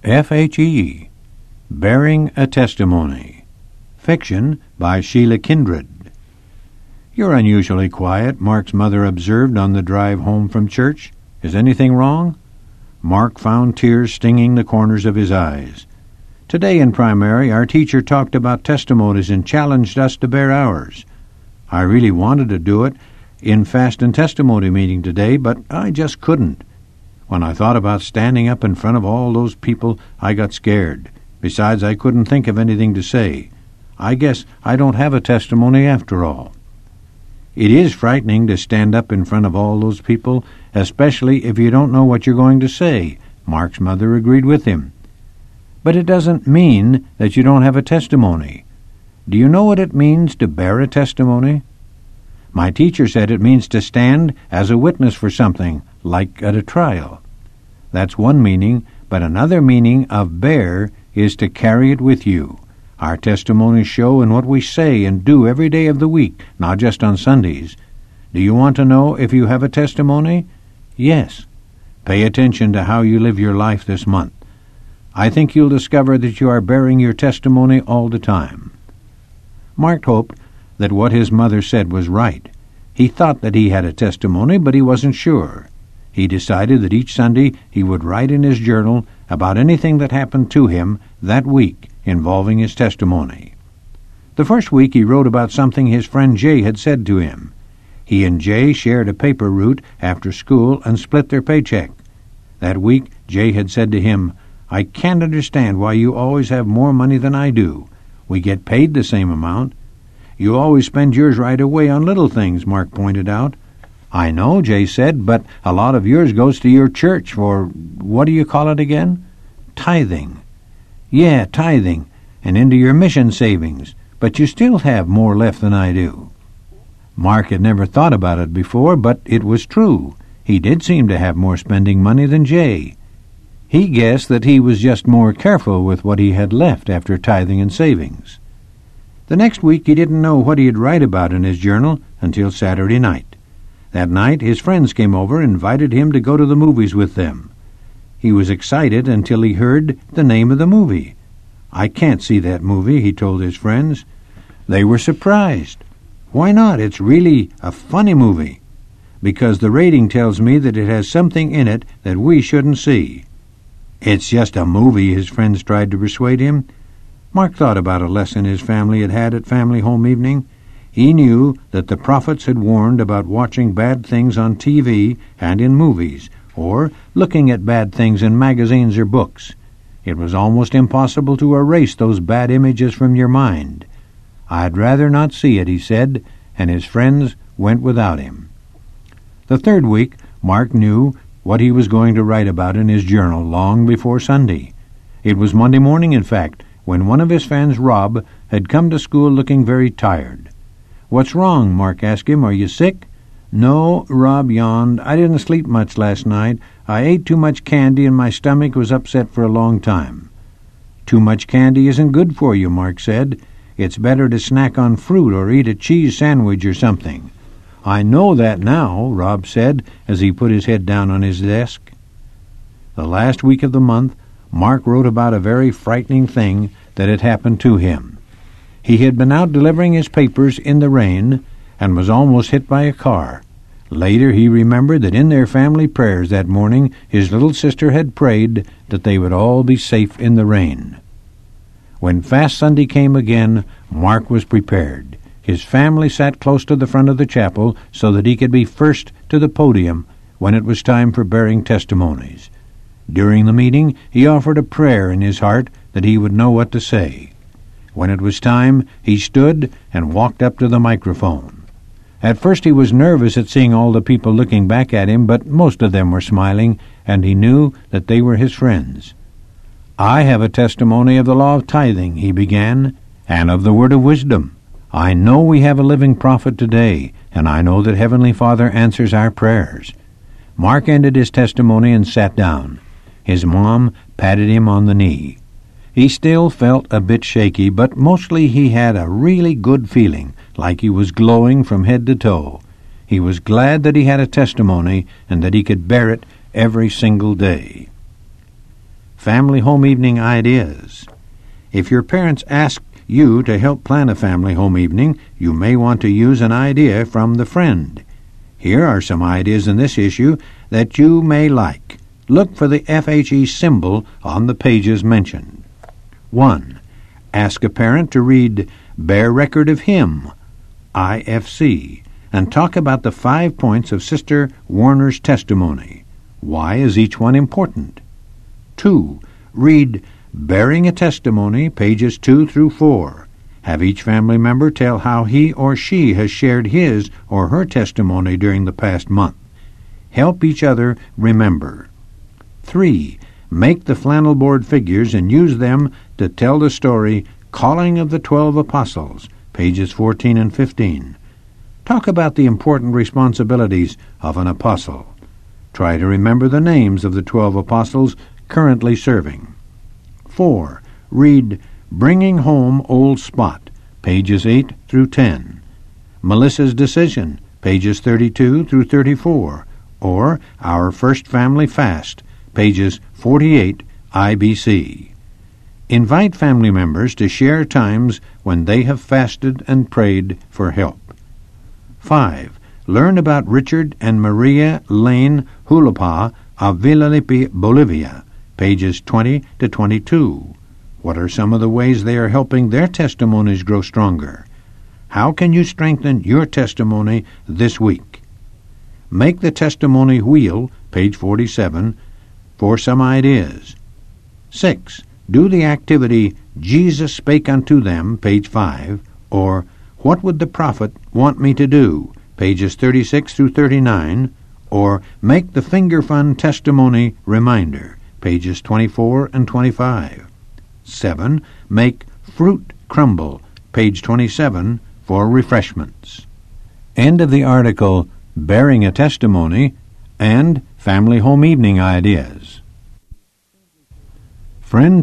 F.H.E. Bearing a Testimony. Fiction by Sheila Kindred. "You're unusually quiet," Mark's mother observed on the drive home from church. "Is anything wrong?" Mark found tears stinging the corners of his eyes. "Today in primary, our teacher talked about testimonies and challenged us to bear ours. I really wanted to do it in fast and testimony meeting today, but I just couldn't. When I thought about standing up in front of all those people, I got scared. Besides, I couldn't think of anything to say. I guess I don't have a testimony after all." "It is frightening to stand up in front of all those people, especially if you don't know what you're going to say," Mark's mother agreed with him. "But it doesn't mean that you don't have a testimony. Do you know what it means to bear a testimony?" "My teacher said it means to stand as a witness for something, like at a trial. That's one meaning, but another meaning of bear is to carry it with you. Our testimonies show in what we say and do every day of the week, not just on Sundays. Do you want to know if you have a testimony? Yes. Pay attention to how you live your life this month. I think you'll discover that you are bearing your testimony all the time." Mark hoped that what his mother said was right. He thought that he had a testimony, but he wasn't sure. He decided that each Sunday he would write in his journal about anything that happened to him that week involving his testimony. The first week he wrote about something his friend Jay had said to him. He and Jay shared a paper route after school and split their paycheck. That week Jay had said to him, "I can't understand why you always have more money than I do. We get paid the same amount." "You always spend yours right away on little things," Mark pointed out. "I know," Jay said, "but a lot of yours goes to your church for, what do you call it again?" "Tithing." "Yeah, tithing, and into your mission savings, but you still have more left than I do." Mark had never thought about it before, but it was true. He did seem to have more spending money than Jay. He guessed that he was just more careful with what he had left after tithing and savings. The next week he didn't know what he'd write about in his journal until Saturday night. That night his friends came over and invited him to go to the movies with them. He was excited until he heard the name of the movie. "I can't see that movie," he told his friends. They were surprised. "Why not? It's really a funny movie." "Because the rating tells me that it has something in it that we shouldn't see." "It's just a movie," his friends tried to persuade him. Mark thought about a lesson his family had had at family home evening. He knew that the prophets had warned about watching bad things on TV and in movies, or looking at bad things in magazines or books. It was almost impossible to erase those bad images from your mind. "I'd rather not see it," he said, and his friends went without him. The third week, Mark knew what he was going to write about in his journal long before Sunday. It was Monday morning, in fact, when one of his friends, Rob, had come to school looking very tired. "What's wrong?" Mark asked him. "Are you sick?" "No," Rob yawned. "I didn't sleep much last night. I ate too much candy and my stomach was upset for a long time." "Too much candy isn't good for you," Mark said. "It's better to snack on fruit or eat a cheese sandwich or something." "I know that now," Rob said as he put his head down on his desk. The last week of the month, Mark wrote about a very frightening thing that had happened to him. He had been out delivering his papers in the rain and was almost hit by a car. Later he remembered that in their family prayers that morning his little sister had prayed that they would all be safe in the rain. When Fast Sunday came again, Mark was prepared. His family sat close to the front of the chapel so that he could be first to the podium when it was time for bearing testimonies. During the meeting, he offered a prayer in his heart that he would know what to say. When it was time, he stood and walked up to the microphone. At first he was nervous at seeing all the people looking back at him, but most of them were smiling, and he knew that they were his friends. "I have a testimony of the law of tithing," he began, "and of the word of wisdom. I know we have a living prophet today, and I know that Heavenly Father answers our prayers." Mark ended his testimony and sat down. His mom patted him on the knee. He still felt a bit shaky, but mostly he had a really good feeling, like he was glowing from head to toe. He was glad that he had a testimony and that he could bear it every single day. family home evening ideas. If your parents ask you to help plan a family home evening, you may want to use an idea from the friend. Here are some ideas in this issue that you may like. Look for the FHE symbol on the pages mentioned. 1. Ask a parent to read Bear Record of Him, IFC, and talk about the 5 points of Sister Warner's testimony. Why is each one important? 2. Read Bearing a Testimony, pages 2 through 4. Have each family member tell how he or she has shared his or her testimony during the past month. Help each other remember. 3. Make the flannel board figures and use them to tell the story Calling of the 12 Apostles, pages 14 and 15. Talk about the important responsibilities of an apostle. Try to remember the names of the 12 apostles currently serving. 4. Read Bringing Home Old Spot, pages 8 through 10. Melissa's Decision, pages 32 through 34, or Our First Family Fast, pages 48 IBC. Invite family members to share times when they have fasted and prayed for help. 5. Learn about Richard and Maria Lane Hulapa of Villalipi, Bolivia, pages 20 to 22. What are some of the ways they are helping their testimonies grow stronger? How can you strengthen your testimony this week? Make the testimony wheel, page 47, for some ideas. 6. Do the activity Jesus Spake Unto Them, page 5, or What Would the Prophet Want Me to Do, pages 36 through 39, or Make the Finger Fun Testimony Reminder, pages 24 and 25. 7. Make Fruit Crumble, page 27, for refreshments. End of the article Bearing a Testimony and Family Home Evening Ideas. Friend